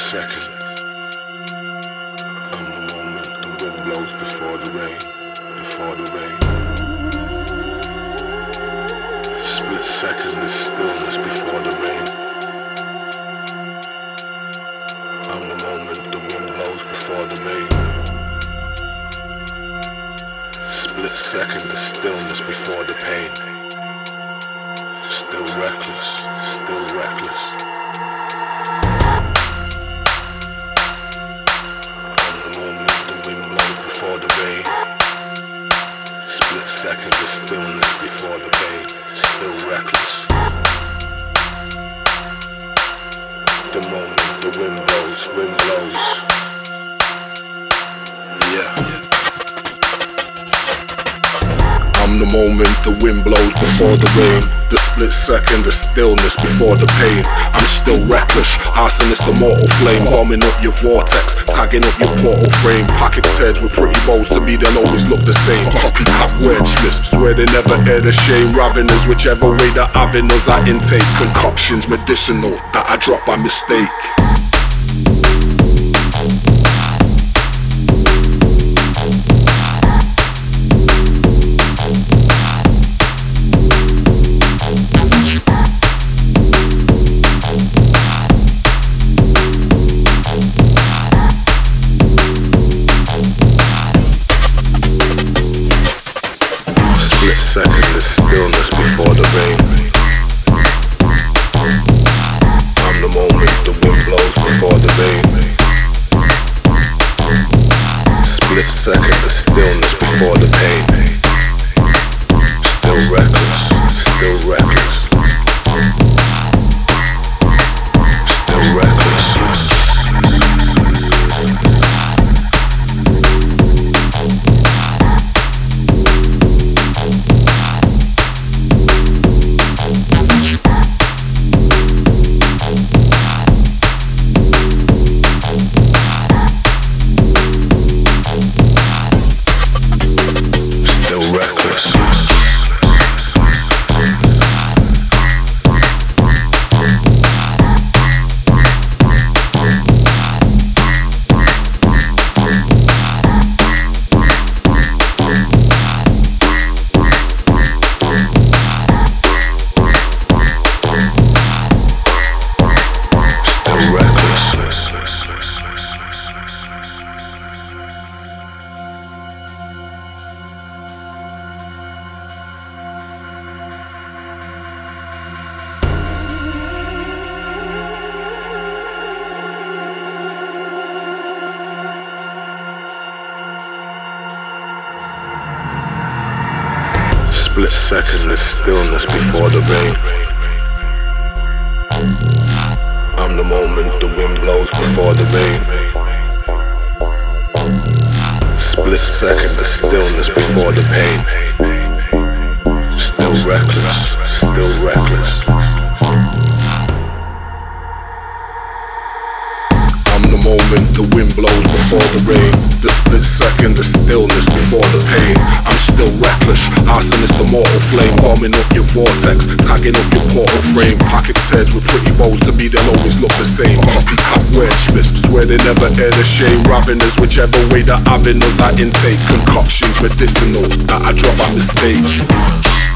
second. I'm the moment the wind blows before the rain, before the rain. Split second is stillness before the rain. I'm the moment the wind blows before the rain. Split second is stillness before the pain. Still reckless, still reckless. Before the rain, split second of stillness before the pain, still reckless. The moment the wind blows, yeah. I'm the moment the wind blows before the rain. The split second of stillness before the pain. I'm still reckless, arsonist the mortal flame. Bombing up your vortex, tagging up your portal frame. Package turds with pretty bows, to me they'll always look the same. Copycat wordsmiths, swear they never air the shame. Ravenous, whichever way that avenues I intake. Concoctions medicinal, that I drop by mistake. Second is stillness before the rain. I'm the moment the wind blows before the rain. Split second is stillness before the pain. Still reckless, still reckless. Still reckless. Split second is stillness before the rain. I'm the moment the wind blows before the rain. Split second is stillness before the pain. Still reckless, still reckless. I'm the moment the wind blows before the rain. The split second is stillness before the pain. I'm still reckless, arsonist the mortal flame. Bombing up your vortex, tagging up your portal frame. Package turds with pretty bows, to me they'll always look the same. Copycat wordsmiths, swear they never air the shame. Ravenous, whichever way the avenues I intake. Concoctions medicinal, that I drop by mistake.